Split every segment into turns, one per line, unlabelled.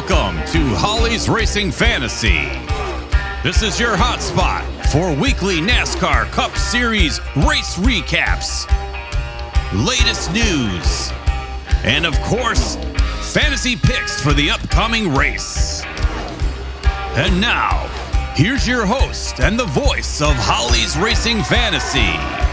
Welcome to Holly's Racing Fantasy. This is your hotspot for weekly NASCAR Cup Series race recaps, latest news, and of course, fantasy picks for the upcoming race. And now, here's your host and the voice of Holly's Racing Fantasy.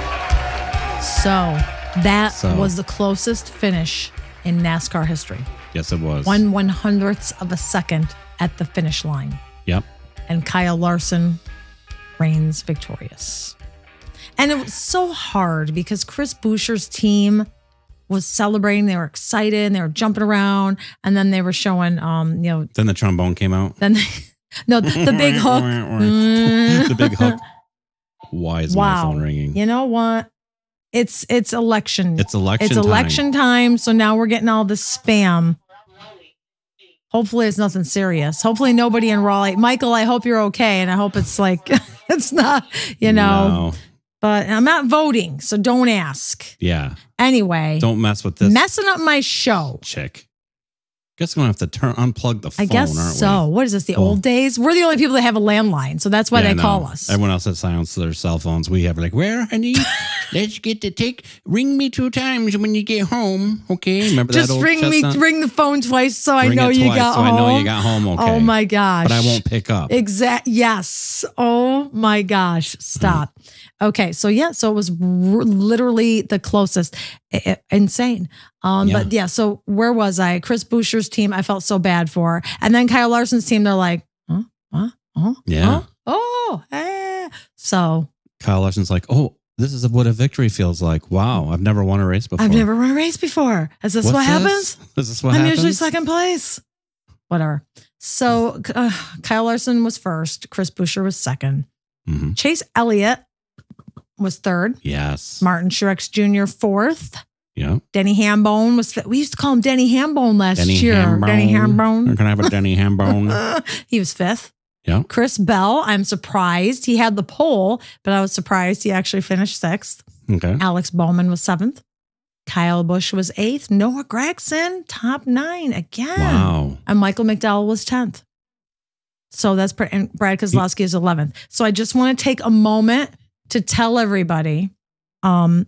So that was the closest finish in NASCAR history.
Yes, it was.
1/100th of a second at the finish line.
Yep.
And Kyle Larson reigns victorious. And it was so hard because Chris Buescher's team was celebrating. They were excited. And they were jumping around. And then they were showing,
Then the trombone came out.
Then the big hook.
The big hook. Why is my phone ringing?
You know what? It's election.
It's election
time. So now we're getting all this spam. Hopefully it's nothing serious. Hopefully nobody in Raleigh. Michael, I hope you're okay. And I hope it's like, it's not, No. But I'm not voting, so don't ask.
Yeah.
Anyway.
Don't mess with this.
Messing up my show.
Chick. Guess we're going to have to unplug the phone,
I guess
aren't we?
so. What is this, the old days? We're the only people that have a landline, so that's why they call us.
Everyone else has silenced their cell phones. We have like, where, honey? Let's get to ring me 2 times when you get home. Okay. Remember
just
that old
ring
chestnut?
ring the phone twice so I
Ring
know
it
you
twice
got
so
home.
I know you got home, okay.
Oh my gosh.
But I won't pick up.
Yes. Oh my gosh. Stop. Okay. So so it was literally the closest. Insane. But yeah, so where was I? Chris Buescher's team, I felt so bad for. And then Kyle Larson's team, they're like, So
Kyle Larson's like, oh, this is what a victory feels like. Wow, I've never won a race before.
I've never run a race before. Is this what happens?
Is this what
I'm
happens?
usually second place. Whatever. So Kyle Larson was first. Chris Buescher was second.
Mm-hmm.
Chase Elliott was third.
Yes.
Martin Truex Jr. fourth.
Yeah.
Denny Hambone was fifth. We used to call him Denny Hambone last year. Denny Hambone.
Can I have a Denny Hambone?
He was fifth.
Yeah.
Chris Bell, I'm surprised. He had the pole, but I was surprised he actually finished sixth.
Okay.
Alex Bowman was seventh. Kyle Busch was eighth. Noah Gragson, top 9 again.
Wow.
And Michael McDowell was 10th. So that's, and Brad Keselowski is 11th. So I just want to take a moment to tell everybody, I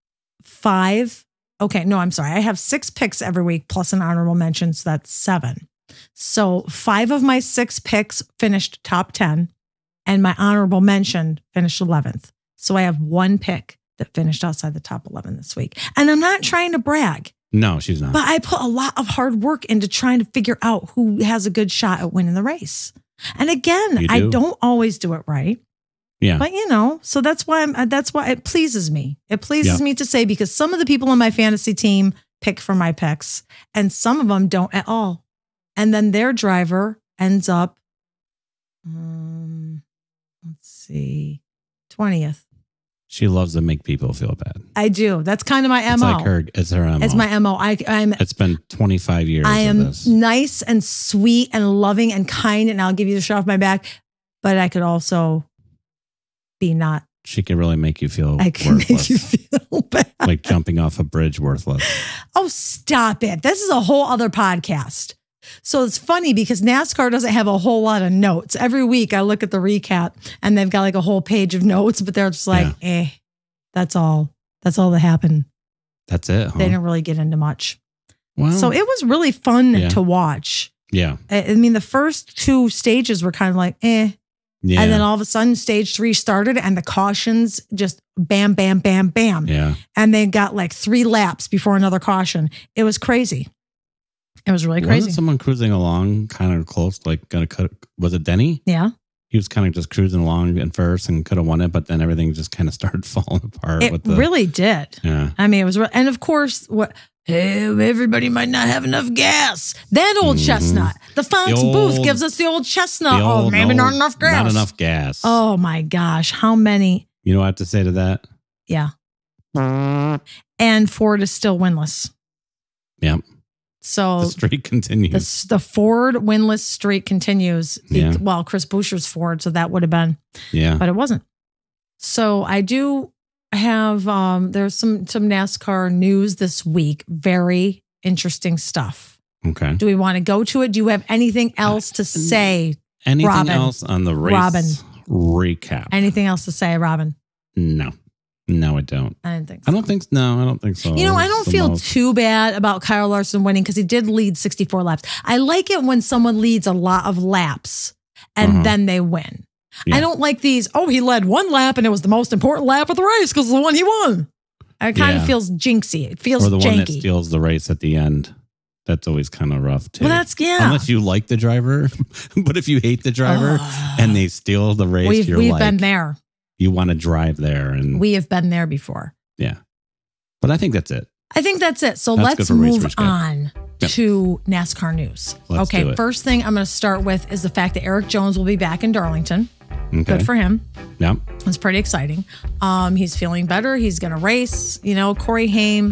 have 6 picks every week plus an honorable mention. So that's 7. So 5 of my 6 picks finished top 10 and my honorable mention finished 11th. So I have 1 pick that finished outside the top 11 this week. And I'm not trying to brag.
No, she's not.
But I put a lot of hard work into trying to figure out who has a good shot at winning the race. And again, I don't always do it right.
Yeah.
But so that's why it pleases me. It pleases me to say, because some of the people on my fantasy team pick for my picks and some of them don't at all. And then their driver ends up, 20th.
She loves to make people feel bad.
I do. That's kind of my MO.
It's like it's her MO.
It's my MO.
It's been 25 years
I am
of this.
nice and sweet and loving and kind, and I'll give you the shirt off my back. But I could also be not.
She can really make you feel
I can
worthless.
make you feel bad.
Like jumping off a bridge worthless.
Oh, stop it. This is a whole other podcast. So it's funny because NASCAR doesn't have a whole lot of notes. Every week I look at the recap and they've got like a whole page of notes, but they're just like, that's all. That's all that happened.
That's it, huh?
They didn't really get into much.
Well,
so it was really fun to watch.
Yeah.
I mean, the first 2 stages were kind of like, Yeah. And then all of a sudden stage 3 started and the cautions just bam, bam, bam, bam.
Yeah.
And they got like 3 laps before another caution. It was crazy. It was really crazy.
Wasn't someone cruising along kind of close, like gonna cut? Was it Denny?
Yeah.
He was kind of just cruising along at first and could have won it, but then everything just kind of started falling apart.
It really did.
Yeah.
I mean, it was, and of course, everybody might not have enough gas. That old chestnut. The Fox booth gives us the old chestnut. Maybe not enough gas.
Not enough gas.
Oh my gosh. How many?
You know what I have to say to that?
Yeah. And Ford is still winless.
Yep.
So
the streak continues.
The Ford winless streak continues.
Yeah.
Well, Chris Buescher's Ford, so that would have been.
Yeah.
But it wasn't. So I do have, there's some NASCAR news this week. Very interesting stuff.
Okay.
Do we want to go to it? Do you have anything else to say?
Anything
Robin?
else on the race
Robin.
recap?
Anything else to say, Robin?
No, I don't.
I didn't think so.
I don't think so.
You know, I don't feel too bad about Kyle Larson winning because he did lead 64 laps. I like it when someone leads a lot of laps and then they win. Yeah. I don't like these, he led one lap and it was the most important lap of the race because it's the one he won. It kind of feels jinxy. It feels janky. Or the one that
steals the race at the end. That's always kind of rough too.
Well,
unless you like the driver. But if you hate the driver and they steal the race,
we've been there.
You want to drive there, and
we have been there before.
Yeah, but I think that's it.
So let's move on to NASCAR news.
Let's do it.
First thing I'm going to start with is the fact that Eric Jones will be back in Darlington. Okay. Good for him.
Yeah,
it's pretty exciting. He's feeling better. He's going to race. You know, Corey Haim.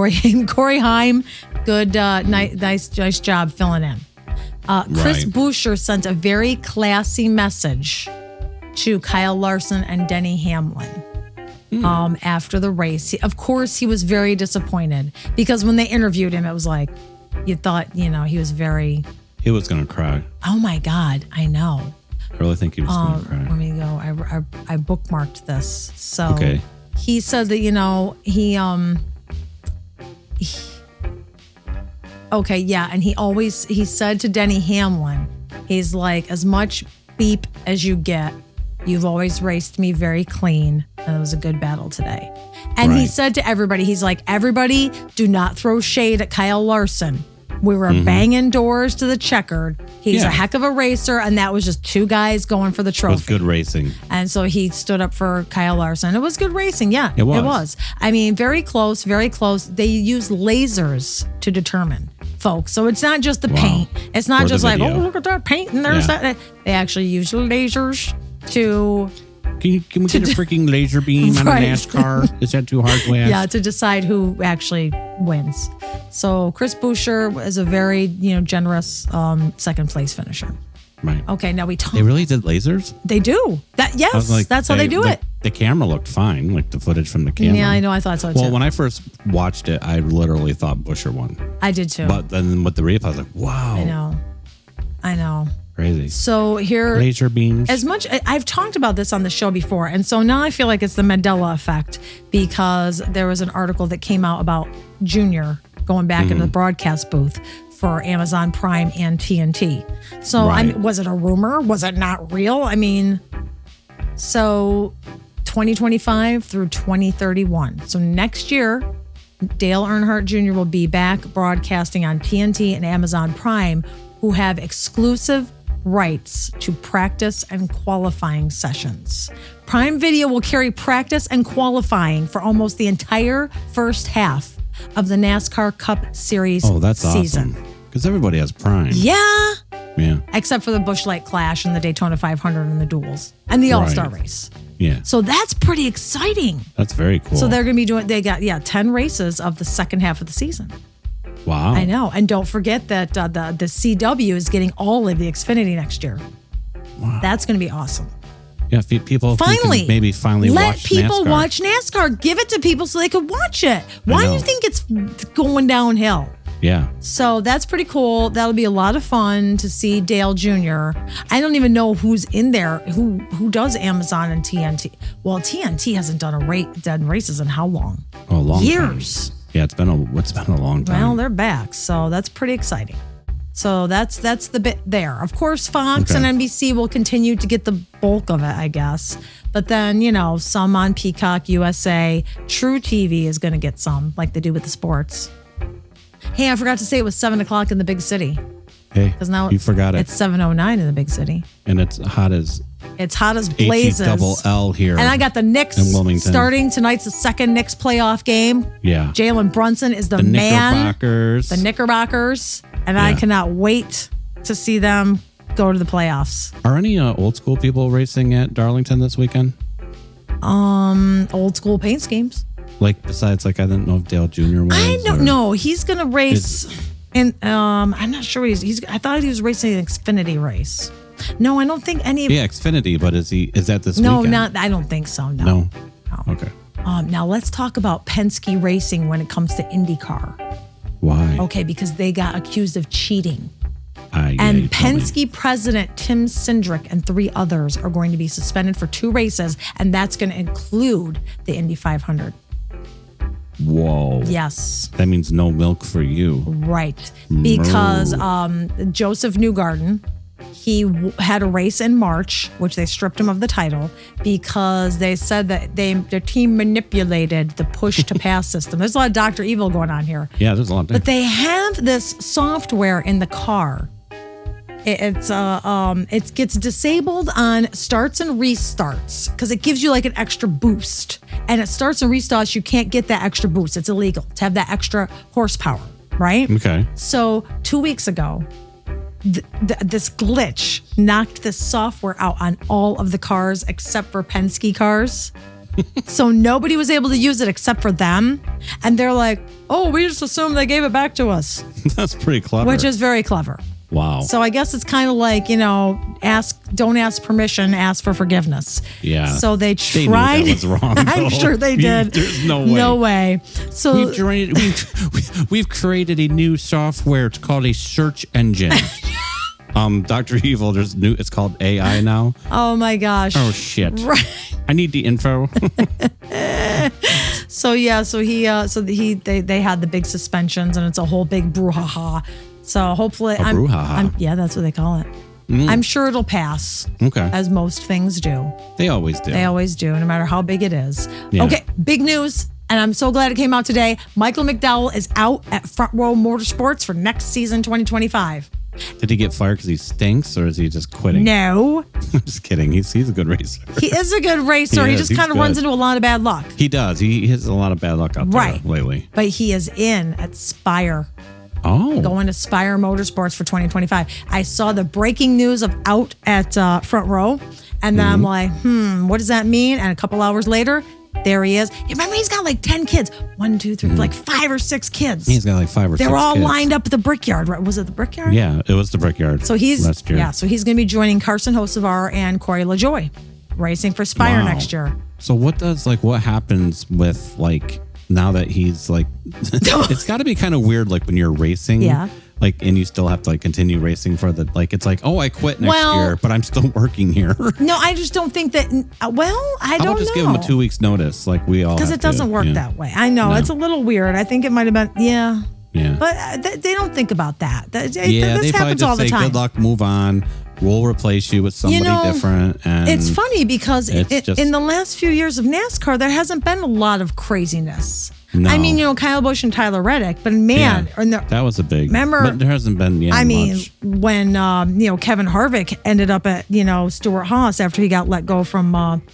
Good, nice job filling in. Chris Buescher sent a very classy message to Kyle Larson and Denny Hamlin after the race. Of course, he was very disappointed because when they interviewed him, it was like you thought, he was very.
He was going to cry.
Oh my God, I know.
I really think he was going to cry. Let
me go. I bookmarked this. So he said that and he said to Denny Hamlin, he's like, as much beep as you get, you've always raced me very clean, and it was a good battle today. And he said to everybody, he's like, everybody do not throw shade at Kyle Larson. We were banging doors to the checkered. He's a heck of a racer, and that was just two guys going for the trophy.
It was good racing.
And so he stood up for Kyle Larson. It was good racing, yeah. It was. I mean, very close, very close. They use lasers to determine, folks. So it's not just the paint. It's not just like, look at that paint, and there's that. They actually use lasers to...
Can we get a freaking laser beam on a NASCAR? Is that too hard to ask?
Yeah, to decide who actually wins. So Chris Buescher is a very generous second place finisher.
Right.
Okay, now we talk.
They really did lasers?
They do. That's how they do it.
The camera looked fine, like the footage from the camera.
Yeah, I know. I thought so too.
Well, when I first watched it, I literally thought Buescher won.
I did too.
But then with the replay, I was like, wow.
I know.
Crazy.
So here,
laser beams.
As much I've talked about this on the show before, and so now I feel like it's the Mandela effect because there was an article that came out about Junior going back into the broadcast booth for Amazon Prime and TNT. So was it a rumor? Was it not real? I mean, so 2025 through 2031. So next year, Dale Earnhardt Jr. will be back broadcasting on TNT and Amazon Prime, who have exclusive rights to practice and qualifying sessions. Prime Video will carry practice and qualifying for almost the entire first half of the NASCAR Cup Series season.
Oh, that's awesome. Because everybody has Prime.
Yeah.
Yeah.
Except for the Busch Light Clash and the Daytona 500 and the duels and the All-Star race.
Yeah.
So that's pretty exciting.
That's very cool.
So they're going to be they got 10 races of the second half of the season.
Wow.
I know. And don't forget that the CW is getting all of the Xfinity next year. Wow. That's going to be awesome.
Yeah, people maybe finally
let
watch
people
NASCAR.
Watch NASCAR. Give it to people so they could watch it. Why do you think it's going downhill?
Yeah.
So that's pretty cool. That'll be a lot of fun to see Dale Jr. I don't even know who's in there, who does Amazon and TNT. Well, TNT hasn't done races in how long?
A long
years.
Time. Yeah, it's been a long time.
Well, they're back, so that's pretty exciting. So that's the bit there. Of course, Fox and NBC will continue to get the bulk of it, I guess. But then, some on Peacock, USA, True TV is going to get some, like they do with the sports. Hey, I forgot to say it was 7 o'clock in the big city.
Hey, now you forgot it.
It's 7:09 in the big city.
And it's hot as
blazes.
H-double-L here.
And I got the Knicks
in Wilmington.
Starting tonight's the second Knicks playoff game.
Yeah.
Jalen Brunson is the man.
Knickerbockers.
The Knickerbockers. And I cannot wait to see them go to the playoffs.
Are any old school people racing at Darlington this weekend?
Old school paint schemes.
Like besides, I didn't know if Dale Jr. was.
I don't know. He's gonna race, and I'm not sure what he's. I thought he was racing an Xfinity race. No, I don't think any.
Yeah, Xfinity, but is that this
weekend?
No,
not. I don't think so. No.
Okay.
Now let's talk about Penske Racing when it comes to IndyCar.
Why?
Okay, because they got accused of cheating.
Yeah,
And
you told me.
Penske president Tim Cindric and 3 others are going to be suspended for 2 races, and that's going to include the Indy 500.
Whoa.
Yes,
That means no milk for you.
right. Because Joseph Newgarden, he had a race in March, which they stripped him of the title because they said that their team manipulated the push-to-pass system. There's a lot of Dr. Evil going on here.
Yeah, there's a lot of
But they have this software in the car. It gets disabled on starts and restarts because it gives you like an extra boost. And it starts and restarts, you can't get that extra boost. It's illegal to have that extra horsepower, right?
Okay.
So 2 weeks ago, this glitch knocked this software out on all of the cars except for Penske cars. So nobody was able to use it except for them. And they're like, oh, we just assumed they gave it back to us,
That's pretty clever.
which is very clever.
wow.
So I guess it's kind of like, don't ask permission, ask for forgiveness.
Yeah.
So they
They
tried.
knew that was wrong.
I'm
though.
sure they did.
There's no way.
No way. So
We've created a new software. It's called a search engine. Dr. Evil, it's called AI now.
oh my gosh.
Oh shit.
Right.
I need the info.
So yeah, they had the big suspensions and it's a whole big brouhaha. So hopefully
brouhaha.
yeah, that's what they call it. I'm sure it'll pass.
Okay.
As most things do.
They always do.
They always do, no matter how big it is.
Yeah.
Okay, big news. And I'm so glad it came out today. Michael McDowell is out at Front Row Motorsports for next season, 2025.
Did he get fired because he stinks, or is he just quitting?
No,
I'm just kidding. He's a good racer.
he is a good racer.
He
He
is.
just
He's
kind of
good.
runs into a lot of bad luck.
He does. He has a lot of bad luck out there
Right.
lately.
But he is in at Spire.
Oh.
Going to Spire Motorsports for 2025. I saw the breaking news of out at Front Row, and then I'm like, what does that mean? And a couple hours later, there he is. You remember, he's got like 10 kids. 1, 2, 3, like 5 or 6 kids.
He's got like 5 or 6
They were all
kids.
lined up at the Brickyard, right? Was it the Brickyard?
Yeah, it was the Brickyard.
So he's
last year.
so he's going to be joining Carson Hocevar and Corey LaJoy, racing for Spire
Wow.
next year.
So what happens with like now that he's like it's got to be kind of weird like when you're racing
Yeah.
like and you still have to like continue racing for the like it's like oh I quit next
Well-
year but I'm still working here.
No, I just don't think that. Well, I
How
don't
about just
know.
give him a 2 weeks notice like we all
Because
have
it doesn't
to,
work
yeah.
that way. I know
No.
it's a little weird. I think it might have been
Yeah.
but they don't think about that.
Yeah,
This
they probably
happens all
just
the
say
time.
good luck, move on. We'll replace you with somebody different. And
It's funny because
it's just-
in the last few years of NASCAR, there hasn't been a lot of craziness.
No.
I mean, Kyle Busch and Tyler Reddick, but man,
yeah, that was a big.
Remember-
but there hasn't been. Yeah,
I mean,
much.
when Kevin Harvick ended up at Stuart Haas after he got let go from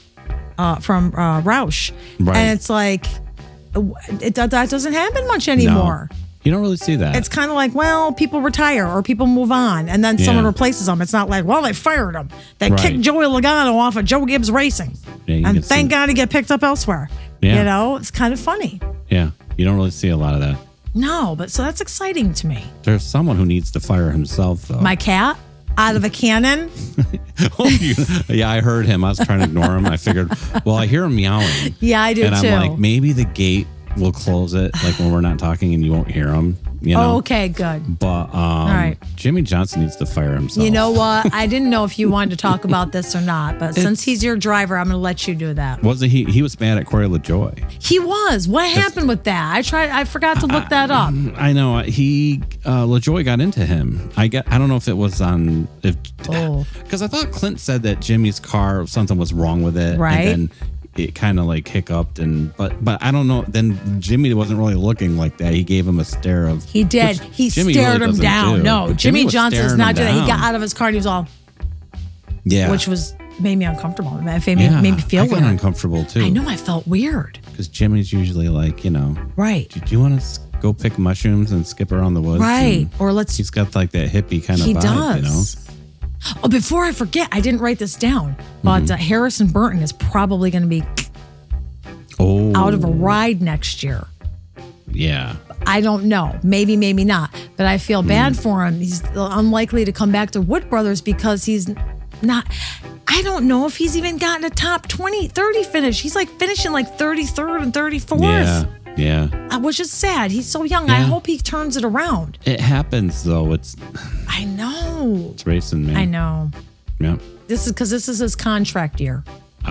Roush,
Right.
and it's like that doesn't happen much anymore.
No, you don't really see that.
It's kind of like, well, people retire or people move on, and then someone
Yeah.
replaces them. It's not like, well, they fired him. They
Right.
kicked Joey Logano off of Joe Gibbs Racing,
Yeah, you
and
can
thank
see-
God he get picked up elsewhere.
Yeah.
It's kind of funny.
Yeah, you don't really see a lot of that.
No, but so that's exciting to me.
There's someone who needs to fire himself, though.
My cat out of a cannon.
Yeah, I heard him. I was trying to ignore him. I figured, well, I hear him meowing.
Yeah, I do
and
too.
I'm like, maybe the gate will close it, like when we're not talking and you won't hear him. You know?
Oh, okay, good.
But
right.
Jimmy Johnson needs to fire himself.
You know what? I didn't know if you wanted to talk about this or not, but since he's your driver, I'm going to let you do that.
Wasn't he? He was mad at Corey LaJoy.
He was. What happened with that? I forgot to look that up.
I know LaJoy got into him. I don't know if it was on because I thought Clint said that Jimmy's car something was wrong with it,
Right.
And then it kind of like hiccuped but I don't know. Then Jimmy wasn't really looking like that. He gave him a stare of.
He did.
which
He
Jimmy
stared
really
him
doesn't
down.
do.
No,
But
Jimmy
was
Johnson is
staring
not
him
doing that. He got
down.
out of his car and he was all,
Yeah,
which made me uncomfortable. It made
yeah,
me feel
I got
weird.
uncomfortable too.
I know. I felt weird.
because Jimmy's usually like
Right.
Do you want to go pick mushrooms and skip around the woods?
Right.
And
Or let's.
he's got like that hippie kind of
He
vibe,
does. Oh, before I forget, I didn't write this down, but Harrison Burton is probably going to be
Oh,
out of a ride next year.
Yeah.
I don't know. Maybe, maybe not. But I feel bad for him. He's unlikely to come back to Wood Brothers because he's not. I don't know if he's even gotten a top 20, 30 finish. He's like finishing like 33rd and 34th.
Yeah.
Which is sad. He's so young. I hope he turns it around.
It happens, though.
I know.
It's racing, man.
I know.
Yeah.
This is his contract year.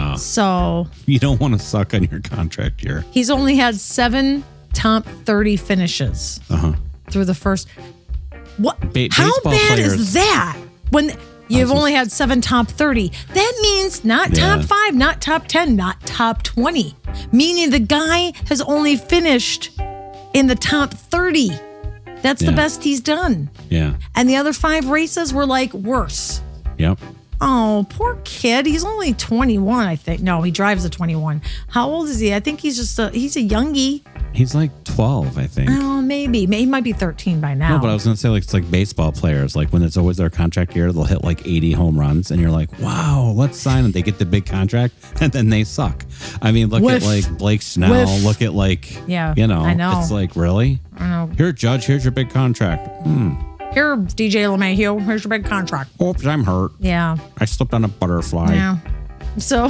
So
you don't want to suck on your contract year.
he's only had 7 top 30 finishes through the first. What? How
baseball
bad
players-
is that? When you've only had 7 top 30, that means not top 5, not top 10, not top 20. Meaning the guy has only finished in the top 30. That's the best he's done.
Yeah.
And the other 5 races were like worse.
Yep.
Oh, poor kid. He's only 21, I think. No, he drives a 21. How old is he? I think he's just he's a youngie.
He's like 12, I think.
Oh, maybe. He might be 13 by now.
No, but I was going to say, like, it's like baseball players. Like, when it's always their contract year, they'll hit like 80 home runs, and you're like, wow, let's sign them. They get the big contract, and then they suck. I mean, look at like Blake Snell. Look at like,
I know.
It's like, really?
I know.
Here, Judge, here's your big contract.
Here, DJ LeMahieu, here's your big contract.
Oops, I'm hurt.
Yeah.
I slipped on a butterfly.
Yeah. So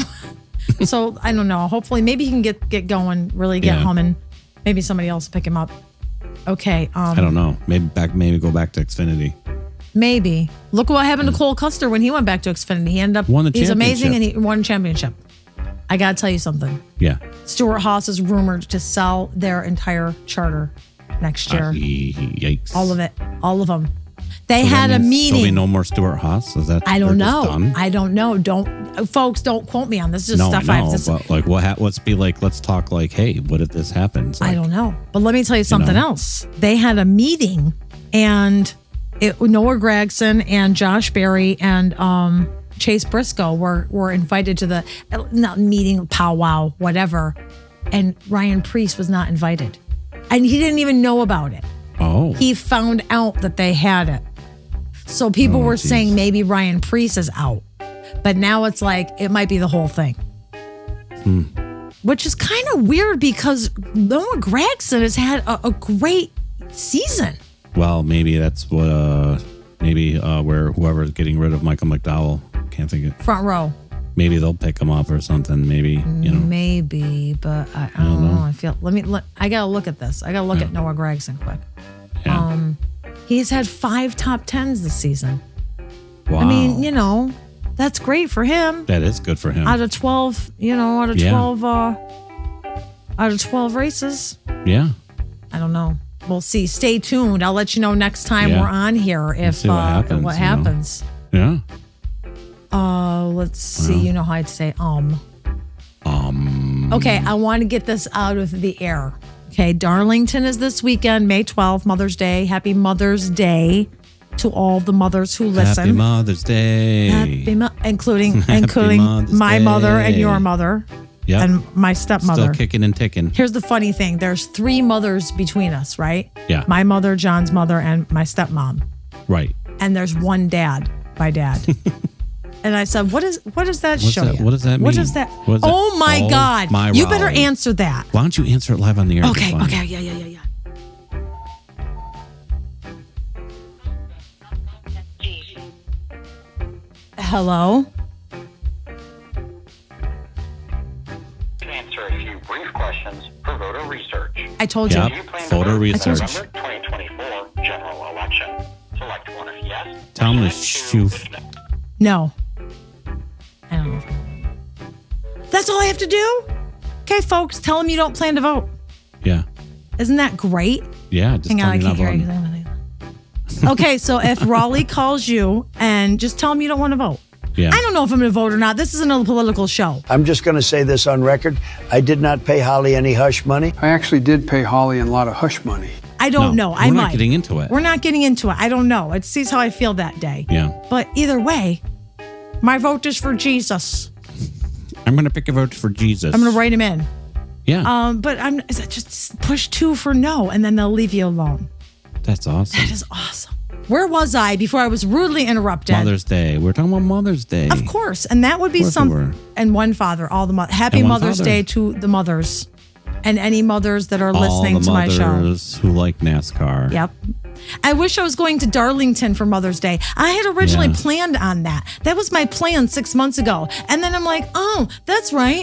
I don't know. Hopefully, maybe he can get going, really get humming. Maybe somebody else will pick him up. Okay.
I don't know. Maybe go back to Xfinity.
Maybe. Look what happened to Cole Custer when he went back to Xfinity. He ended up
Won the
he's amazing and
championship.
he won a championship. I gotta tell you something.
Yeah.
Stuart Haas is rumored to sell their entire charter next year.
Yikes.
All of it. All of them. They
So that
had a
means
meeting.
There'll be no more Stuart Haas? Is that
I don't
they're just
know.
done?
I don't know. Folks, don't quote me on this. This is
No,
stuff
I know,
I've just.
but like, let's talk like, hey, what if this happens? Like,
I don't know. But let me tell you something else. They had a meeting and Noah Gragson and Josh Berry and Chase Briscoe were invited to the not meeting, powwow, whatever. And Ryan Preece was not invited. And he didn't even know about it.
Oh.
He found out that they had it. So people were saying maybe Ryan Preece is out. But now it's like, it might be the whole thing. Which is kind of weird because Noah Gragson has had a great season.
Well, maybe that's what, where whoever's getting rid of Michael McDowell, can't think of,
Front row.
maybe they'll pick him up or something. Maybe,
Maybe, but I don't know. I feel, I got to look at this. I got to look at Noah Gragson quick.
Yeah.
He's had 5 top 10s this season.
Wow.
I mean, that's great for him.
That is good for him.
Out of 12, out of 12 races.
Yeah.
I don't know. We'll see. Stay tuned. I'll let you know next time
Yeah.
we're on here if
see what happens,
happens.
Yeah.
Let's see. You know how I'd say Okay, I want to get this out of the air. Okay, Darlington is this weekend, May 12th, Mother's Day. Happy Mother's Day to all the mothers who listen.
Happy Mother's Day.
Including
Mother's
my mother and
Day.
your mother
Yep.
and my stepmother.
Still kicking and ticking.
Here's the funny thing. There's 3 mothers between us, right?
Yeah.
My mother, John's mother, and my stepmom.
Right.
And there's one dad, my dad. And I said, what does that show
that-
you?
what does that
What
mean?
does that?
What is that?
Oh my
Oh
God.
my
You better
Raleigh.
answer that.
Why don't you answer it live on the air?
Okay.
It's fun.
Okay. Yeah. Hello?
Answer a few brief questions for voter research.
I told you.
Yep.
Do you plan to
Voter
vote in the
research.
November 2024 general election? Select one if yes.
Tell 'em to
select two
shoof.
if no.
No. I don't know. That's all I have to do? Okay, folks, tell them you don't plan to vote.
Yeah.
Isn't that great?
Yeah. Just
Hang on,
tell
I
me
can't
not
hear you.
voting.
Okay, so if Raleigh calls you and just tell them you don't want to vote.
Yeah.
I don't know if I'm going to vote or not. This isn't a political show.
I'm just going to say this on record. I did not pay Holly any hush money.
I actually did pay Holly a lot of hush money.
I don't know. I
we're
might.
not getting into it.
We're not getting into it. I don't know. It sees how I feel that day.
Yeah.
But either way, my vote is for Jesus.
I'm going to pick a vote for Jesus.
I'm going to write him in.
Yeah.
But I'm just push 2 for no, and then they'll leave you alone.
That's awesome.
That is awesome. Where was I before I was rudely interrupted?
Mother's Day. We're talking about Mother's Day.
Of course. And that would be
Of course we were.
some. And one father, all the happy
And one
Mother's
father.
Day to the mothers and any mothers that are
All
listening
the
to my show.
mothers who like NASCAR.
Yep. I wish I was going to Darlington for Mother's Day. I had originally
Yeah.
planned on that. That was my plan 6 months ago. And then I'm like, oh, that's right.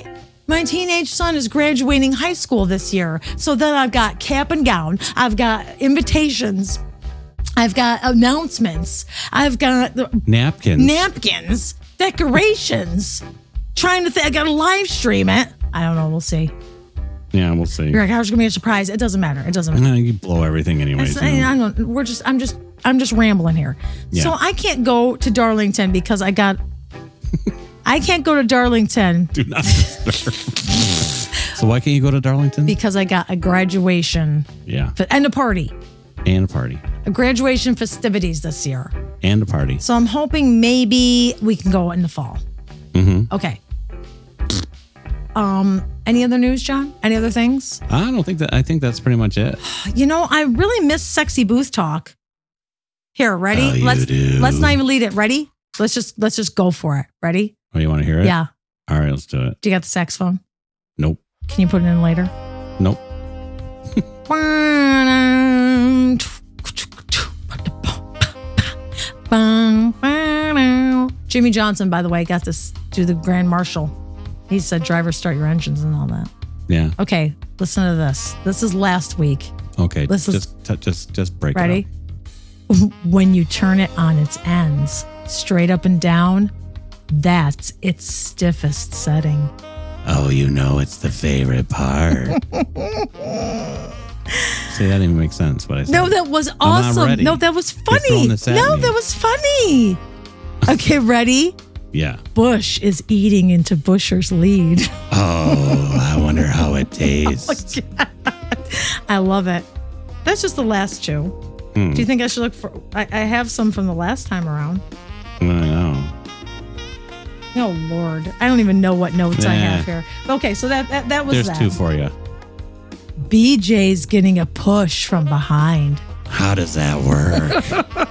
My teenage son is graduating high school this year. So then I've got cap and gown. I've got invitations. I've got announcements. I've got napkins, decorations. Trying to think. I got to live stream it. I don't know. We'll see.
Yeah, we'll see.
You're like, how's it gonna be a surprise? It doesn't matter. It doesn't matter.
No, you blow everything anyways.
I'm just rambling here.
Yeah.
So I can't go to Darlington because I can't go to Darlington
Do not disturb. So why can't you go to Darlington?
because I got a graduation
Yeah,
and a party.
and a party.
A graduation festivities this year.
And a party.
So I'm hoping maybe we can go in the fall.
Mm-hmm.
Okay. Any other news, John? Any other things?
I don't think that. I think that's pretty much it.
You know, I really miss sexy booth talk. Here, ready?
Oh, you do.
Let's not even lead it. Ready? Let's just go for it. Ready?
Oh, you want to hear it?
Yeah.
All right, let's do it.
Do you got the saxophone?
Nope.
Can you put it in later?
Nope.
Jimmy Johnson, by the way, got this do the Grand Marshal. He said, "Driver, start your engines" and all that.
Yeah.
Okay, listen to this. This is last week.
Okay.
This is-
Just break
Ready?
it up.
When you turn it on its ends, straight up and down, that's its stiffest setting.
Oh, you know it's the favorite part. See, that didn't even make sense. What I said.
No, that was
I'm not
awesome.
ready.
No, that was
You're
funny.
throwing this at
No,
me.
that was funny. Okay, ready?
Yeah.
Bush is eating into Busher's lead.
Oh, I wonder how it tastes.
I love it. That's just the last two. Do you think I should look for? I have some from the last time around.
I know.
Oh Lord, I don't even know what notes I
Nah.
have here. Okay, so that was
There's
that.
two for you.
BJ's getting a push from behind.
How does that work?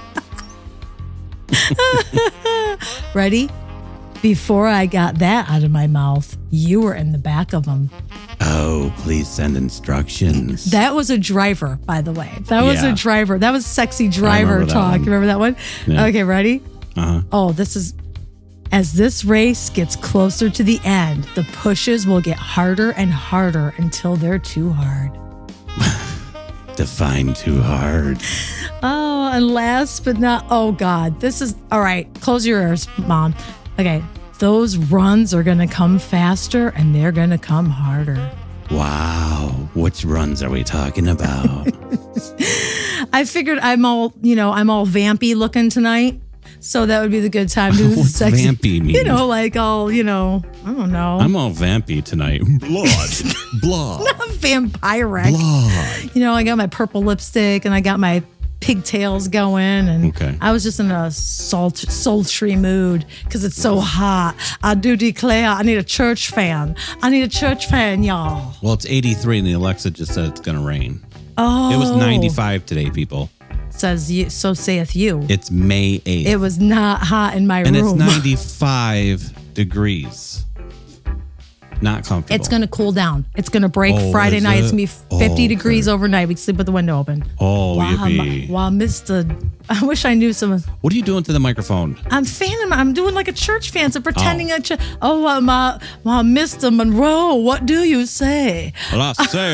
Ready? Before I got that out of my mouth, you were in the back of them.
Oh, please send instructions.
That was a driver, by the way. That was
Yeah.
a driver. That was sexy driver
remember that
talk.
one.
You remember that one?
Yeah.
Okay, ready?
Uh-huh.
Oh, this is as this race gets closer to the end, the pushes will get harder and harder until they're too hard.
Define too hard.
Oh, and last but not, oh God, this is, all right, close your ears, Mom. Okay, those runs are going to come faster and they're going to come harder.
Wow. Which runs are we talking about?
I figured I'm all vampy looking tonight. So that would be the good time to do the
What's
sexy.
vampy mean?
You know, like all, I don't know.
I'm all vampy tonight. Blood. Blood.
vampiric.
Blood.
I got my purple lipstick and I got my pigtails going, and
Okay.
I was just in a sultry mood because it's so hot. I do declare I need a church fan. I need a church fan, y'all.
Well, it's 83 and the Alexa just said it's going to rain.
Oh,
It was 95 today, people.
Says you, so saith you.
It's May 8th.
It was not hot in my
and
room.
it's 95 degrees. Not comfortable.
It's going to cool down. It's going to break
Oh,
Friday
is
night.
it?
It's going to be 50 degrees overnight. We can sleep with the window open.
Oh,
Wow,
yippee.
I wish I knew some.
What are you doing to the microphone?
I'm doing like a church fan, so pretending my Mr. Monroe, what do you say?
Well, I say,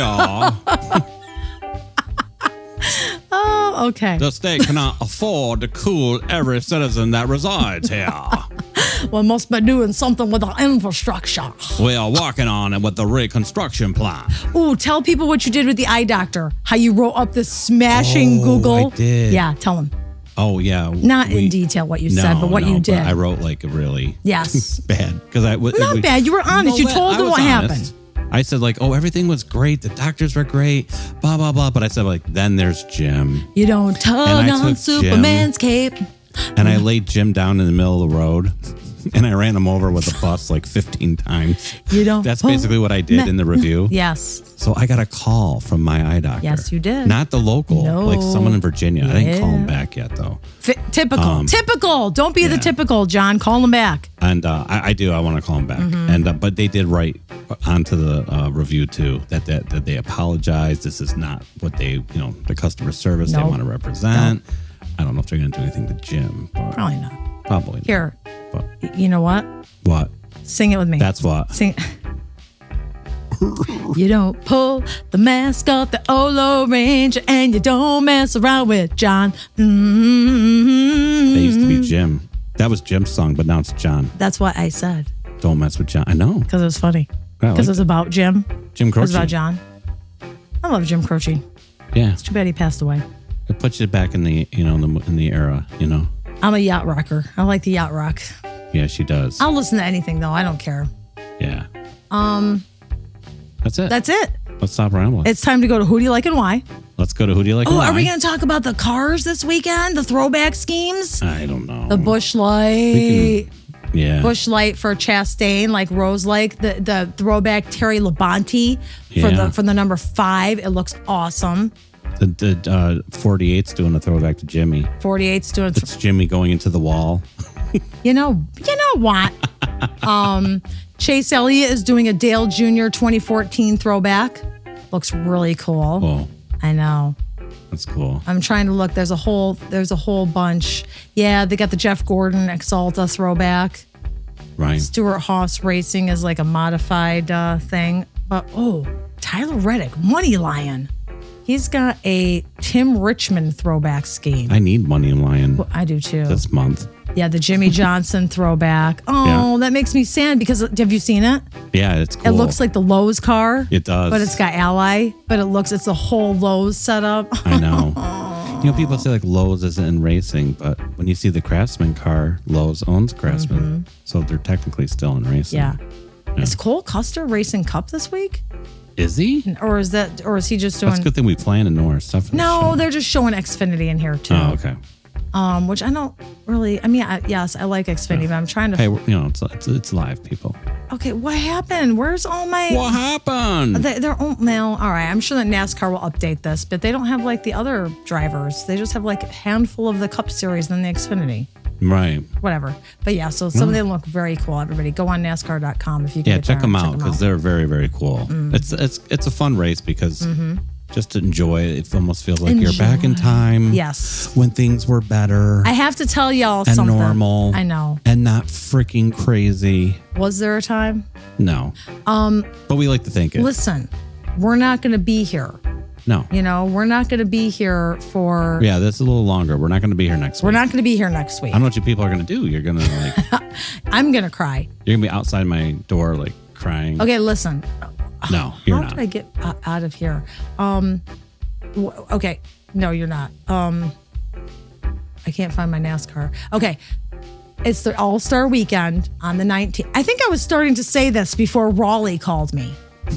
Oh, okay.
the state cannot afford to cool every citizen that resides here.
Well, must be doing something with our infrastructure.
We are working on it with the reconstruction plan.
Ooh, tell people what you did with the eye doctor. How you wrote up this smashing Google.
I did.
Yeah, tell them.
Oh, yeah.
Not in detail what you said, but what you did.
I wrote like a really
Yes.
bad.
Not bad. You were honest. You told them what happened.
I said like, oh, everything was great. The doctors were great, blah, blah, blah. But I said like, then there's Jim.
You don't tug
And I
on
took
Superman's cape.
And I laid Jim down in the middle of the road and I ran him over with a bus like 15 times.
You don't.
That's basically what I did in the review.
Yes.
So I got a call from my eye doctor.
Yes, you did.
Not the local,
No.
like someone in Virginia. I didn't call him
Yeah.
back yet though.
Typical. Typical. Don't be the
yeah.
typical, John. Call him back.
And I do. I want to call him back.
Mm-hmm.
And but they did write onto the review too that they apologize. This is not what they, the customer service they
Nope.
want to represent. I don't know if they're going to do anything to Jim. But
Probably not.
Probably not.
Here.
But
You know what?
what?
Sing it with me.
That's what.
Sing. You don't pull the mask off the Olo Ranger, and you don't mess around with John. Mm-hmm.
They used to be Jim. That was Jim's song, but now it's John.
That's what I said.
Don't mess with John. I know.
Because it was funny.
I like
Because it was about Jim.
Jim
It
Croce.
was about John. I love Jim Croce.
Yeah.
It's too bad he passed away.
It puts you back in the, in the era,
I'm a yacht rocker. I like the yacht rock.
Yeah, she does.
I'll listen to anything though. I don't care.
Yeah. That's it.
That's it.
Let's stop rambling.
It's time to go to Who Do You Like and Why.
Let's go to Who Do You Like and
Oh,
Why?
are we going to talk about the cars this weekend? The throwback schemes?
I don't know.
The Bush Light.
Yeah.
Bush Light for Chastain, like Rose Lake. The throwback Terry Labonte
Yeah.
for the number 5. It looks awesome.
The 48's doing a throwback to Jimmy.
48's doing
It's Jimmy going into the wall.
You know what? Chase Elliott is doing a Dale Jr. 2014 throwback. Looks really cool.
Oh,
I know.
that's cool.
I'm trying to look. There's a whole bunch. Yeah, they got the Jeff Gordon Exalta throwback.
Right.
Stuart Haas Racing is like a modified thing. But Tyler Reddick, Money Lion. He's got a Tim Richmond throwback scheme.
I need Money Lion
I do too.
this month.
Yeah, the Jimmy Johnson throwback. Oh,
Yeah.
that makes me sad because have you seen it?
Yeah, it's cool.
It looks like the Lowe's car.
It does.
But it's got Ally. But it's the whole Lowe's setup.
I know. People say like Lowe's isn't in racing, but when you see the Craftsman car, Lowe's owns Craftsman. So they're technically still in racing.
Yeah. Is Cole Custer racing Cup this week?
Is he?
Or is he just doing
That's a good thing we plan and know our stuff. in the
No,
show.
they're just showing Xfinity in here too.
Oh, okay.
Which I don't really. I mean, yes, I like Xfinity, but I'm trying to.
Hey, it's live, people.
Okay, what happened? Where's all my?
What happened?
They're all right. I'm sure that NASCAR will update this, but they don't have like the other drivers. They just have like a handful of the Cup Series and the Xfinity.
Right.
Whatever. But yeah, so some of them look very cool. Everybody, go on NASCAR.com if you can.
Yeah,
get
check
there
them
and
out because they're very, very cool. It's a fun race because just to enjoy it, it almost feels like you're back in time.
Yes.
When things were better.
I have to tell y'all
and
something.
normal.
I know.
And not freaking crazy.
Was there a time?
No. But we like to think it.
Listen, we're not going to be here.
No.
We're not going to be here for.
Yeah, that's a little longer. We're not going to be here next
We're
week.
not going to be here next week.
I don't know what you people are going to do. You're going to
I'm going to cry.
you're going to be outside my door like crying.
Okay, listen.
No, you're
How
not.
did I get out of here? Okay. No, you're not. I can't find my NASCAR. Okay. It's the All-Star Weekend on the 19th. I think I was starting to say this before Raleigh called me.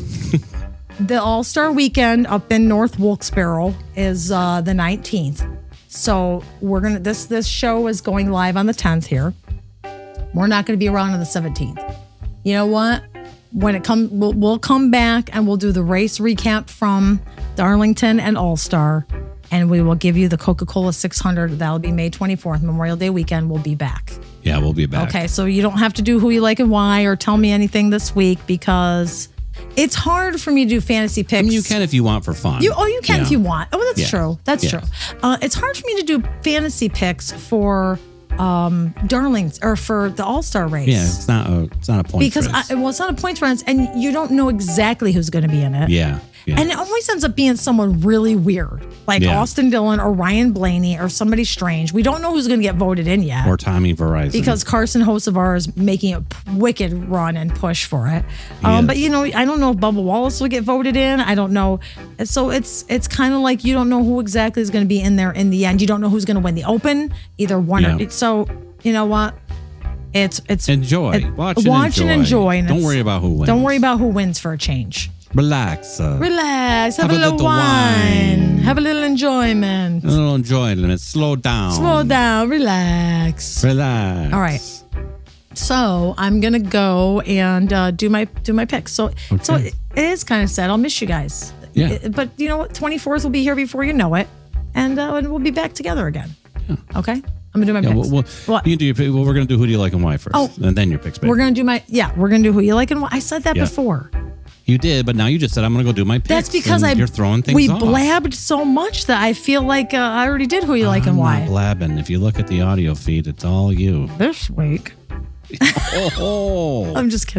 The All-Star Weekend up in North Wilkes-Barre is the 19th. So we're gonna this show is going live on the 10th here. We're not gonna be around on the 17th. You know what? When it comes, we'll come back and we'll do the race recap from Darlington and All-Star, and we will give you the Coca-Cola 600. That'll be May 24th, Memorial Day weekend. We'll be back.
Yeah, we'll be back.
Okay, so you don't have to do Who You Like and Why or tell me anything this week because it's hard for me to do fantasy picks.
I mean, you can if you want for fun.
You can if you want. Oh, that's
Yeah.
true. That's
Yeah.
true. It's hard for me to do fantasy picks for Darlings or for the All-Star race.
Yeah, it's not a point
Because
race.
it's not a points race, and you don't know exactly who's going to be in it.
Yeah.
And it always ends up being someone really weird, like
Yeah.
Austin Dillon or Ryan Blaney or somebody strange. We don't know who's going to get voted in yet.
Or Tommy Verizon.
Because Carson Hocevar is making a wicked run and push for it.
Yes.
But I don't know if Bubba Wallace will get voted in. I don't know. So it's kind of like you don't know who exactly is going to be in there in the end. You don't know who's going to win the Open, either one
Yeah.
or so. You know what? It's
enjoy. Watch
and enjoy. And
Don't worry about who wins.
Don't worry about who wins for a change.
Relax.
Relax. Have a
Have a
little
little
wine.
wine.
Have a little enjoyment.
A little enjoyment. Slow down.
Slow down. Relax.
Relax.
All right. So I'm gonna go and do my picks. So it is kind of sad. I'll miss you guys.
Yeah.
But you know what? 24th will be here before you know it, and we'll be back together again.
Yeah.
Okay. I'm gonna do my
Yeah,
picks.
well, you can do your pick. Well, we're gonna do Who Do You Like and Why first,
Oh.
and then your picks. Baby.
We're gonna do Who You Like and Why. I said that
Yeah.
before.
You did, but now you just said I'm gonna go do my picks.
That's because
and you're throwing things
we
off.
blabbed so much that I feel like I already did Who You Like and
I'm
Why.
not blabbing. If you look at the audio feed, it's all you.
This week.
Oh.
I'm just kidding.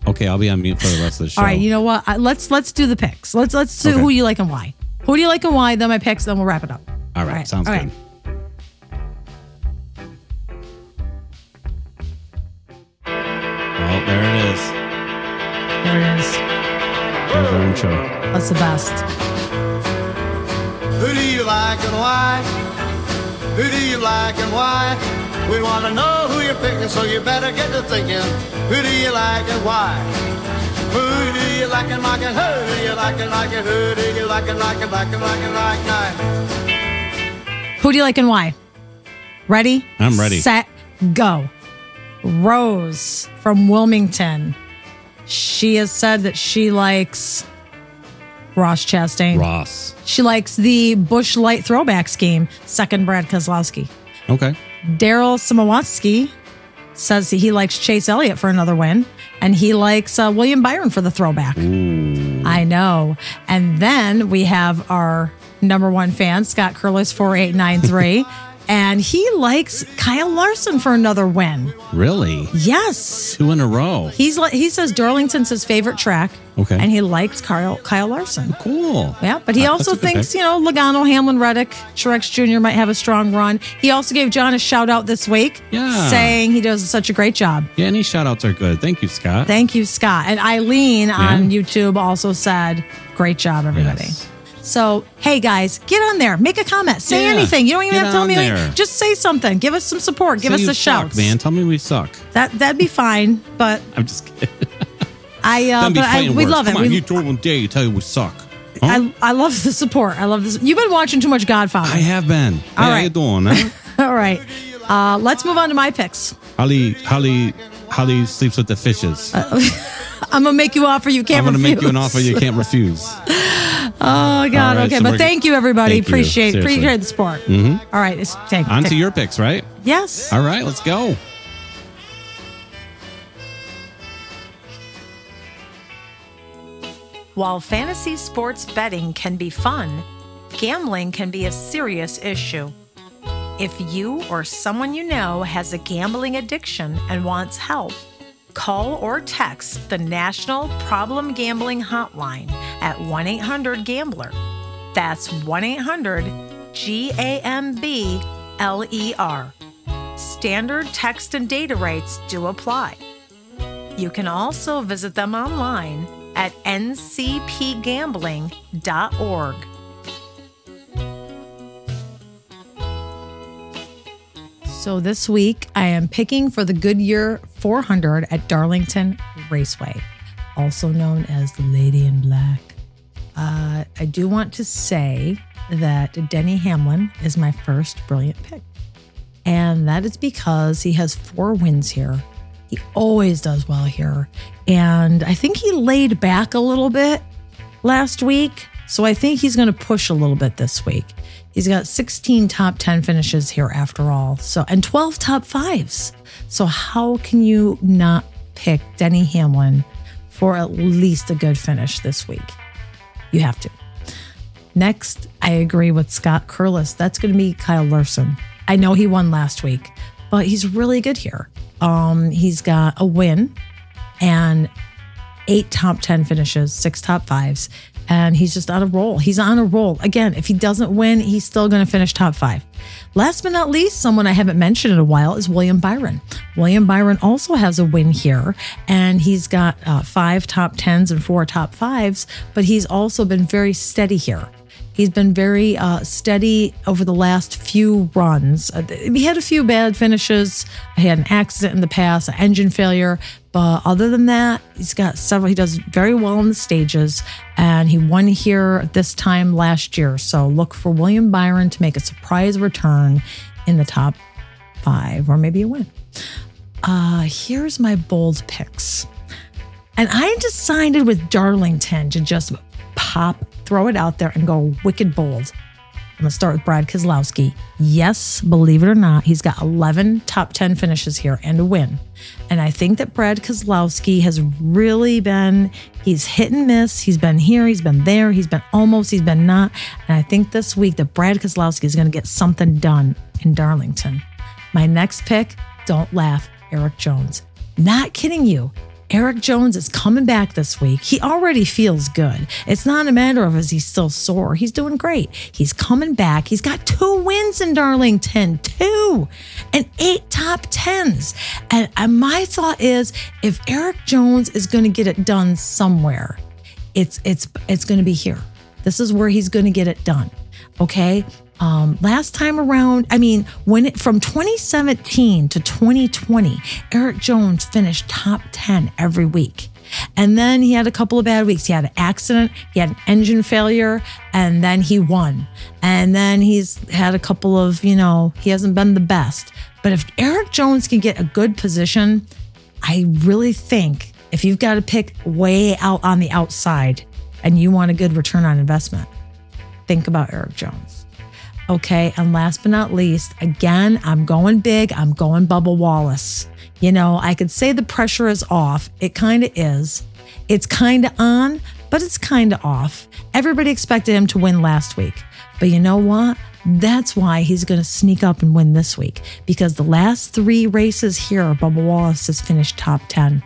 Okay, I'll be on mute for the rest of the show.
All right, you know what? Let's do the picks. Let's do
Okay.
who you like and why. Who do you like and why? Then my picks. Then we'll wrap it up.
All right, sounds good. Well, there it is.
There it is.
There's our intro.
That's the best.
Who do you like and why? Who do you like and why? We want to know who you're picking, so you better get to thinking. Who do you like and why? Who do you like and like and who do you like and like and who do you like and like and like and like and like?
Who do you like and why? Ready?
I'm ready.
Set, go. Rose from Wilmington. She has said that she likes Ross Chastain.
Ross.
She likes the Busch Light throwback scheme. Second, Brad Keselowski.
Okay.
Daryl Samowatsky says he likes Chase Elliott for another win. And he likes William Byron for the throwback.
Ooh.
I know. And then we have our number one fan, Scott Curlis, 4893. And he likes Kyle Larson for another win.
Really?
Yes.
2 in a row.
He says Darlington's his favorite track.
Okay.
And he likes Kyle Larson.
Cool.
Yeah, but he
That's
also
a good
thinks,
pick.
Logano, Hamlin, Reddick, Truex Jr. might have a strong run. He also gave John a shout out this week,
Yeah.
saying he does such a great job.
Yeah, any shout outs are good. Thank you, Scott.
Thank you, Scott. And Eileen on YouTube also said, great job, everybody.
Yes.
So, hey guys, get on there. Make a comment. Say
Yeah,
anything. You don't even
get
have to tell
on
me.
there.
Just say something. Give us some support. Give
Say
us
you
the
suck,
shouts.
man. Tell me we suck.
That'd be fine. But
I'm just kidding.
we love it.
Come on, you told one day you tell you we suck. Huh?
I love the support. I love this. You've been watching too much Godfather.
I have been. Hey,
All
how
right.
you doing, huh?
All right. Let's move on to my picks.
Holly sleeps with the fishes.
I'm gonna make you offer you can't
I'm going to
refuse.
make you an offer you can't refuse.
Oh God.
All right,
Okay,
so
but
we're-
thank you everybody.
Thank you.
Appreciate
Seriously.
the support. Mm-hmm. All right.
On to your picks, right?
Yes.
All right, let's go.
While fantasy sports betting can be fun, gambling can be a serious issue. If you or someone you know has a gambling addiction and wants help, call or text the National Problem Gambling Hotline at 1-800-GAMBLER. That's 1-800-GAMBLER. Standard text and data rates do apply. You can also visit them online at ncpgambling.org. So this week, I am picking for the Goodyear 400 at Darlington Raceway, also known as the Lady in Black. I do want to say that Denny Hamlin is my first brilliant pick. And that is because he has 4 wins here. He always does well here. And I think he laid back a little bit last week. So I think he's going to push a little bit this week. He's got 16 top 10 finishes here after all. And 12 top 5s. So how can you not pick Denny Hamlin for at least a good finish this week? You have to. Next, I agree with Scott Curlis. That's going to be Kyle Larson. I know he won last week, but he's really good here. He's got a win and 8 top 10 finishes, 6 top 5s, and he's just on a roll. He's on a roll. Again, if he doesn't win, he's still going to finish top 5. Last but not least, someone I haven't mentioned in a while is William Byron. William Byron also has a win here, and he's got 5 top 10s and 4 top 5s, but he's also been very steady here. He's been very steady over the last few runs. He had a few bad finishes. He had an accident in the past, an engine failure. But other than that, he's got several. He does very well in the stages. And he won here this time last year. So look for William Byron to make a surprise return in the top 5 or maybe a win. Here's my bold picks. And I decided with Darlington to just throw it out there and go wicked bold. I'm going to start with Brad Keselowski. Yes, believe it or not, he's got 11 top 10 finishes here and a win. And I think that Brad Keselowski has really he's hit and miss. He's been here, he's been there, he's been almost, he's been not. And I think this week that Brad Keselowski is going to get something done in Darlington. My next pick, don't laugh, Eric Jones. Not kidding you. Eric Jones is coming back this week. He already feels good. It's not a matter of is he still sore. He's doing great. He's coming back. He's got 2 wins in Darlington, 2 and 8 top 10s. And my thought is, if Eric Jones is going to get it done somewhere, it's going to be here. This is where he's going to get it done. Okay. Last time around, from 2017 to 2020, Eric Jones finished top 10 every week. And then he had a couple of bad weeks. He had an accident, he had an engine failure, and then he won. And then he's had a couple of, he hasn't been the best. But if Eric Jones can get a good position, I really think if you've got to pick way out on the outside and you want a good return on investment, think about Eric Jones. Okay, and last but not least, again, I'm going big. I'm going Bubba Wallace. I could say the pressure is off. It kind of is. It's kind of on, but it's kind of off. Everybody expected him to win last week. But you know what? That's why he's going to sneak up and win this week. Because the last 3 races here, Bubba Wallace has finished top 10.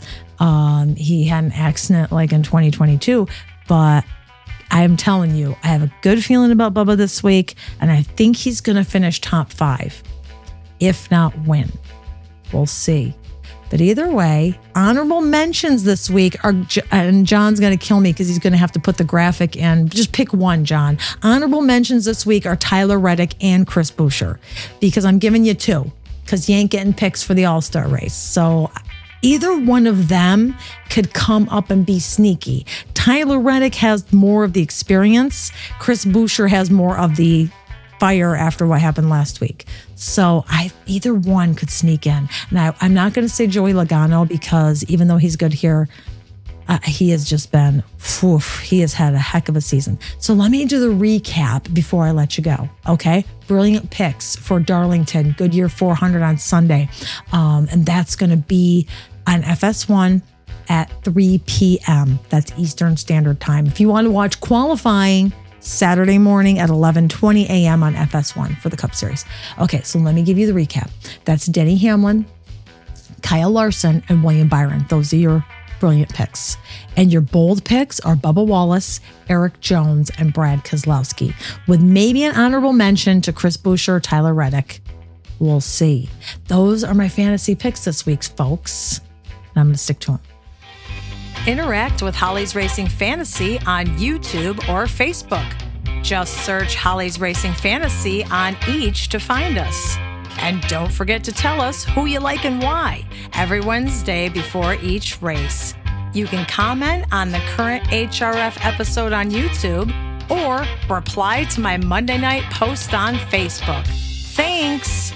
He had an accident like in 2022, but I'm telling you, I have a good feeling about Bubba this week, and I think he's going to finish top 5, if not win. We'll see. But either way, honorable mentions this week are, and John's going to kill me because he's going to have to put the graphic in. Just pick one, John. Honorable mentions this week are Tyler Reddick and Chris Buescher, because I'm giving you 2, because you ain't getting picks for the All-Star race. So either one of them could come up and be sneaky. Tyler Reddick has more of the experience. Chris Buescher has more of the fire after what happened last week. So either one could sneak in. Now, I'm not going to say Joey Logano, because even though he's good here, he has just been, he has had a heck of a season. So let me do the recap before I let you go, okay? Brilliant picks for Darlington, Goodyear 400 on Sunday. And that's going to be on FS1 at 3 p.m. That's Eastern Standard Time. If you want to watch qualifying, Saturday morning at 11:20 a.m. on FS1 for the Cup Series. Okay, so let me give you the recap. That's Denny Hamlin, Kyle Larson, and William Byron. Those are your brilliant picks. And your bold picks are Bubba Wallace, Eric Jones, and Brad Keselowski, with maybe an honorable mention to Chris Buescher, Tyler Reddick. We'll see. Those are my fantasy picks this week, folks. And I'm going to stick to them. Interact with Holly's Racing Fantasy on YouTube or Facebook. Just search Holly's Racing Fantasy on each to find us. And don't forget to tell us who you like and why every Wednesday before each race. You can comment on the current HRF episode on YouTube or reply to my Monday night post on Facebook. Thanks.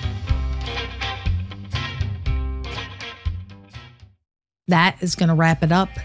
That is going to wrap it up.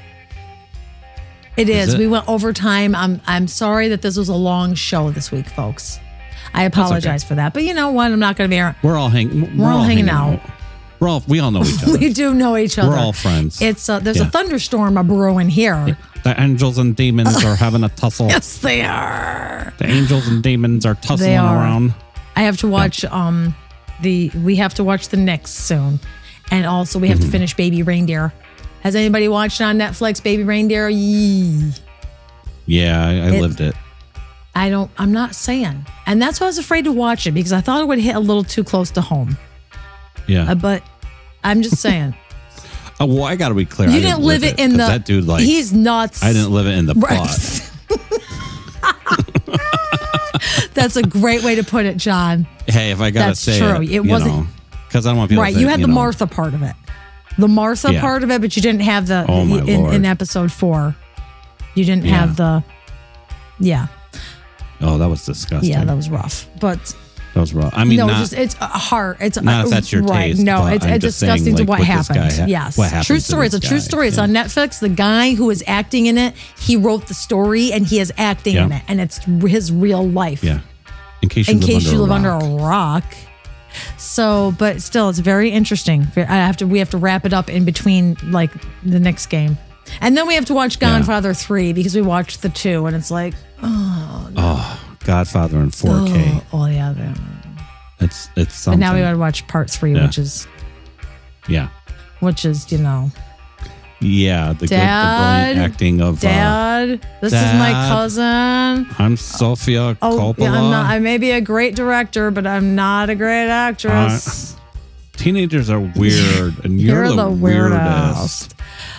It is. We went overtime. I'm sorry that this was a long show this week, folks. I apologize for that. But you know what? I'm not going to be around.
We're all hanging out. We all know each other.
We do know each other.
We're all friends.
It's there's a thunderstorm brewing here.
The angels and demons are having a tussle.
Yes, they are.
The angels and demons are tussling around.
I have to watch we have to watch the Knicks soon. And also we have to finish Baby Reindeer. Has anybody watched on Netflix Baby Reindeer? Yee.
Yeah, I lived it.
I'm not saying. And that's why I was afraid to watch it, because I thought it would hit a little too close to home.
Yeah.
But I'm just saying.
Well, I got to be clear.
You didn't live it in the...
That dude,
he's nuts.
I didn't live it in the plot.
That's a great way to put it, John.
Hey, if I got to say
true. It wasn't...
Because I don't want people to think,
you had the Martha part of it. The Martha part of it, but you didn't have the... in episode 4. You didn't have the... Yeah.
Oh, that was disgusting.
Yeah, that was rough. But...
That was rough. I mean,
it's a heart. It's
not if that's your taste.
No, it's disgusting
saying,
to what happened. Yes.
What happened
true story. It's a true story. It's on Netflix. The guy who is acting in it, he wrote the story and he is acting in it. And it's his real life.
Yeah. In case you live under a
rock. So, but still, it's very interesting. We have to wrap it up in between like the next game. And then we have to watch Godfather 3 because we watched the 2 and it's like, oh, no.
Oh, Godfather in 4K.
Oh yeah.
It's something.
But now we got to watch part 3, which is...
Yeah.
which is,
Yeah, the brilliant acting of
Dad. This is my cousin.
I'm Sofia Coppola.
Yeah, I may be a great director, but I'm not a great actress.
Teenagers are weird, and you're the weirdest.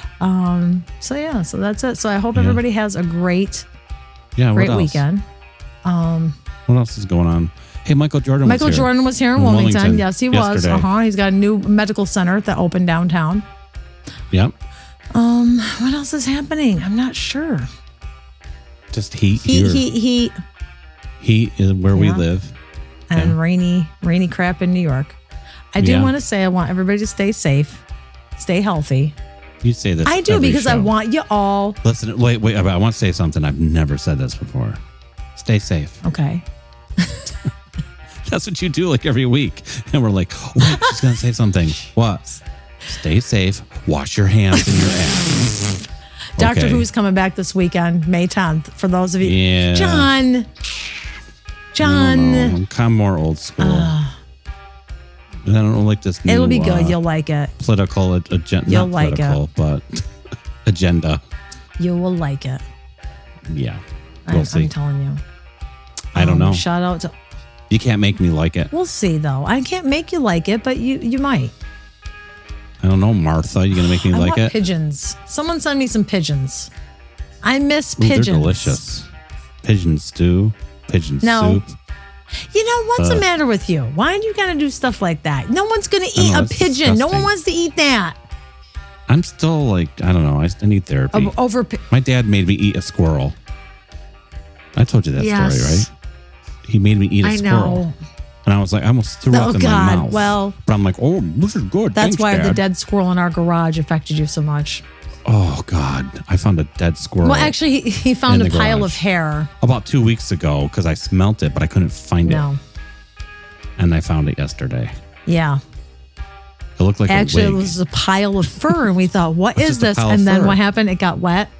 So that's it. So I hope everybody has a great weekend.
What else is going on? Hey, Michael Jordan
was here in Wilmington. Yes, he was.
Yesterday.
He's got a new medical center that opened downtown.
Yep.
What else is happening? I'm not sure.
Just heat.
Heat
is where we live.
And rainy crap in New York. I do want to say I want everybody to stay safe, stay healthy.
You say this.
I do because I want you all.
Listen, wait. I want to say something. I've never said this before. Stay safe.
Okay.
That's what you do like every week. And we're like, wait, she's going to say something. What? Stay safe. Wash your hands and your ass.
Doctor Who's coming back this weekend, May 10th. For those of you.
Yeah.
John.
I'm kind of more old school. And I don't like this new...
It'll be good. You'll like it.
Political agenda.
You'll like it.
But agenda.
You will like it.
Yeah. We'll see.
I'm telling you.
I don't know.
Shout out to...
You can't make me like it.
We'll see, though. I can't make you like it, but you might.
I don't know, Martha. You going to make me like it?
Pigeons. Someone send me some pigeons. I miss pigeons.
They're delicious. Pigeon stew, pigeon soup.
What's the matter with you? Why do you got to do stuff like that? No one's going to eat a pigeon.
Disgusting.
No one wants to eat that.
I'm still like, I don't know. I need therapy. My dad made me eat a squirrel. I told you that story, right? He made me eat a squirrel. Know. And I was like, I almost threw up in my mouth.
Well,
but I'm like, oh, this is good.
That's
Thanks,
why
Dad.
the dead squirrel in our garage affected you so much.
Oh, God. I found a dead squirrel.
Well, actually, he found a pile of hair.
About 2 weeks ago, because I smelt it, but I couldn't find it. And I found it yesterday.
Yeah.
It looked like
actually,
a wig.
It was a pile of fur, and we thought, what is this? And then what happened? It got wet.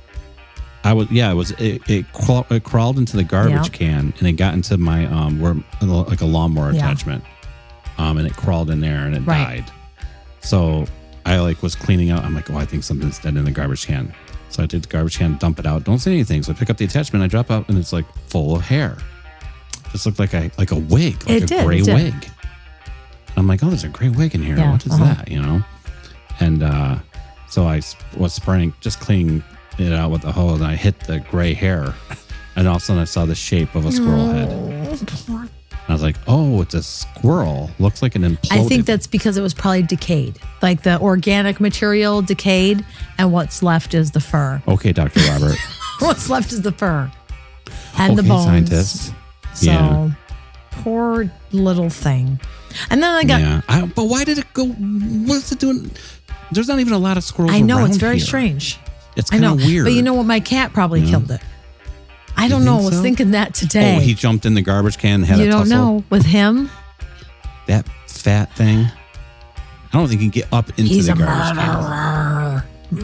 It crawled into the garbage can, and it got into my like a lawnmower attachment. And it crawled in there and it died. So I was cleaning out. I'm like, I think something's dead in the garbage can. So I did the garbage can, dump it out. Don't say anything. So I pick up the attachment, I drop out, and it's like full of hair. Just looked like a wig, like a gray wig. I'm like, there's a gray wig in here. Yeah. What is that? And so I was spraying, just cleaning it out with the hose, and I hit the gray hair, and all of a sudden I saw the shape of a squirrel head. And I was like, it's a squirrel. Looks like an imploded.
I think that's because it was probably decayed. Like the organic material decayed, and what's left is the fur.
Okay, Dr. Robert.
What's left is the fur and the bones.
Scientists.
So poor little thing. And then I got...
but why did it go... What's it doing? There's not even a lot of squirrels around.
I know, it's very
here.
strange.
It's kind of weird.
But you know what? My cat probably killed it. I don't know. I was thinking that today.
Oh, he jumped in the garbage can and had a tussle?
You don't know. With him?
That fat thing? I don't think he can get up into the garbage
can.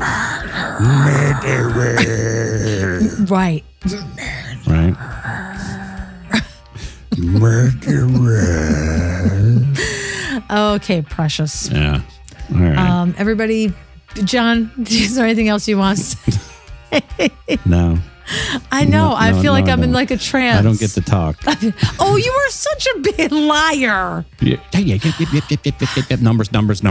Murderer. Right. Murderer. Okay, precious.
Yeah. All right.
Everybody, John, is there anything else you want to say?
No.
I know. I feel like I'm in like a trance.
I don't get to talk.
Oh, you are such a big liar.
Yeah. Numbers.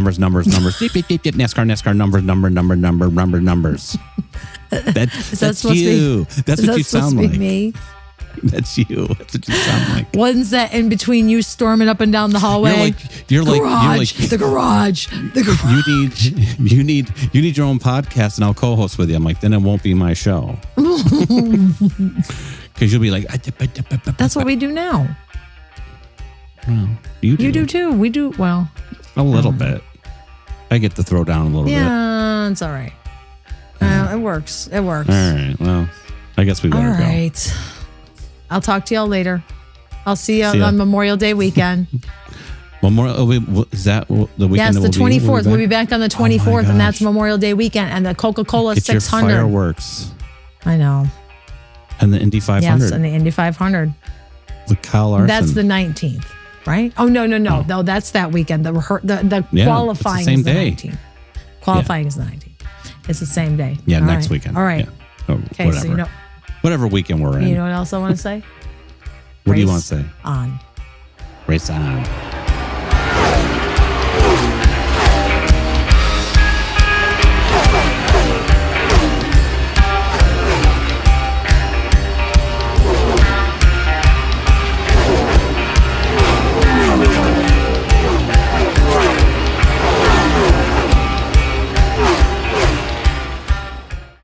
NASCAR, numbers. That's you. That's what you sound like.
Me?
That's you. That's what you sound like.
Wasn't that in between you storming up and down the hallway?
You're like
the garage.
You need your own podcast, and I'll co-host with you. I'm like, then it won't be my show. Because you'll be like,
that's what we do now.
Well, you
do too. We do well.
A little bit. I get to throw down a little bit.
Yeah, it's all right. It works. It works.
All right. Well, I guess we better go.
All right. I'll talk to y'all later. I'll see you on Memorial Day weekend.
Is that the weekend?
Yes, the 24th. We'll be back on the 24th, and that's Memorial Day weekend. And the Coca-Cola 600.
Your fireworks.
I know.
And the Indy 500.
Yes, and the Indy 500.
With Kyle Larson.
That's the 19th, right? Oh, no. No, that's that weekend. The qualifying
it's the same
is the
day.
19th. Qualifying is the 19th. It's the same day.
Yeah,
All
next
right.
weekend.
All right.
Yeah.
Okay,
Whatever.
so you know,
Whatever weekend we're in.
you know what else I want to say?
What do you
Race
want to say?
On.
Race on.